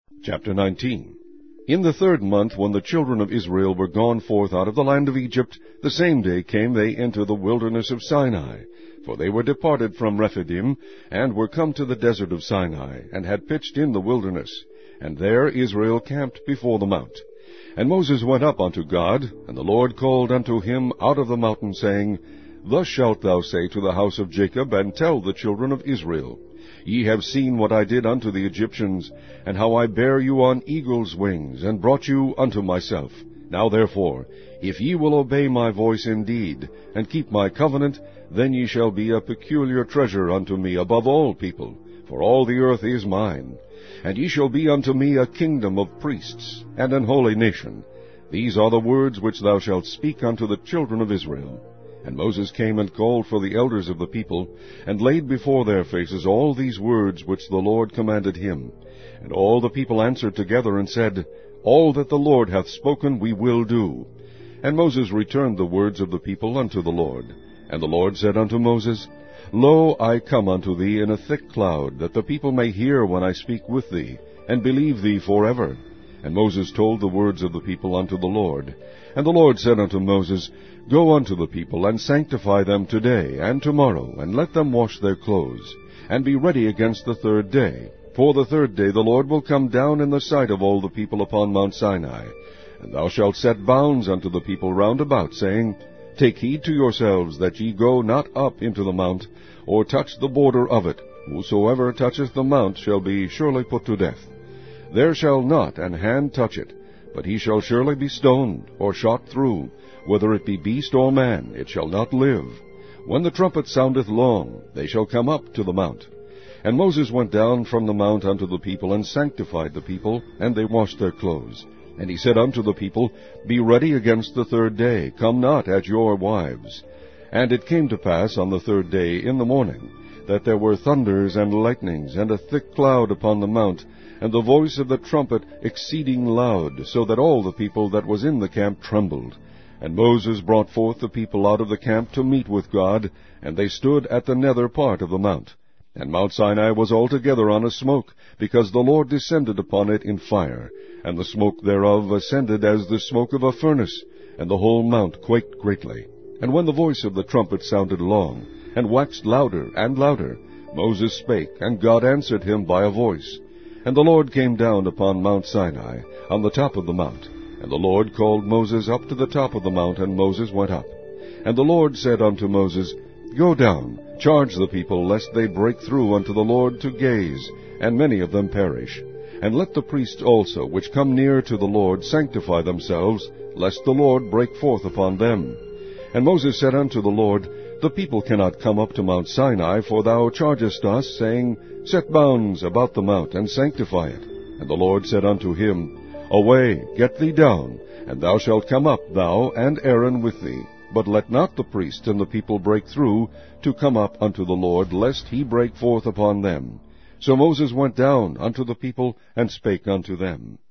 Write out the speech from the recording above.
Chapter 19. In the 3rd month, when the children of Israel were gone forth out of the land of Egypt, the same day came they into the wilderness of Sinai. For they were departed from Rephidim, and were come to the desert of Sinai, and had pitched in the wilderness. And there Israel camped before the mount. And Moses went up unto God, and the Lord called unto him out of the mountain, saying, Thus shalt thou say to the house of Jacob, and tell the children of Israel, Ye have seen what I did unto the Egyptians, and how I bare you on eagle's wings, and brought you unto myself. Now therefore, if ye will obey my voice indeed, and keep my covenant, then ye shall be a peculiar treasure unto me above all people, for all the earth is mine. And ye shall be unto me a kingdom of priests, and an holy nation. These are the words which thou shalt speak unto the children of Israel. And Moses came and called for the elders of the people, and laid before their faces all these words which the Lord commanded him. And all the people answered together, and said, All that the Lord hath spoken we will do. And Moses returned the words of the people unto the Lord. And the Lord said unto Moses, Lo, I come unto thee in a thick cloud, that the people may hear when I speak with thee, and believe thee forever. And Moses told the words of the people unto the Lord. And the Lord said unto Moses, Go unto the people, and sanctify them today and tomorrow, and let them wash their clothes, and be ready against the 3rd day. For the 3rd day the Lord will come down in the sight of all the people upon Mount Sinai. And thou shalt set bounds unto the people round about, saying, Take heed to yourselves that ye go not up into the mount, or touch the border of it. Whosoever toucheth the mount shall be surely put to death. There shall not an hand touch it, but he shall surely be stoned, or shot through. Whether it be beast or man, it shall not live. When the trumpet soundeth long, they shall come up to the mount. And Moses went down from the mount unto the people, and sanctified the people, and they washed their clothes. And he said unto the people, Be ready against the 3rd day, come not at your wives. And it came to pass on the 3rd day in the morning, that there were thunders and lightnings, and a thick cloud upon the mount, and the voice of the trumpet exceeding loud, so that all the people that was in the camp trembled. And Moses brought forth the people out of the camp to meet with God, and they stood at the nether part of the mount. And Mount Sinai was altogether on a smoke, because the Lord descended upon it in fire, and the smoke thereof ascended as the smoke of a furnace, and the whole mount quaked greatly. And when the voice of the trumpet sounded long, and waxed louder and louder, Moses spake, and God answered him by a voice. And the Lord came down upon Mount Sinai, on the top of the mount. And the Lord called Moses up to the top of the mount, and Moses went up. And the Lord said unto Moses, Go down, charge the people, lest they break through unto the Lord to gaze, and many of them perish. And let the priests also, which come near to the Lord, sanctify themselves, lest the Lord break forth upon them. And Moses said unto the Lord, The people cannot come up to Mount Sinai, for thou chargest us, saying, Set bounds about the mount, and sanctify it. And the Lord said unto him, Away, get thee down, and thou shalt come up, thou and Aaron with thee. But let not the priest and the people break through to come up unto the Lord, lest he break forth upon them. So Moses went down unto the people, and spake unto them.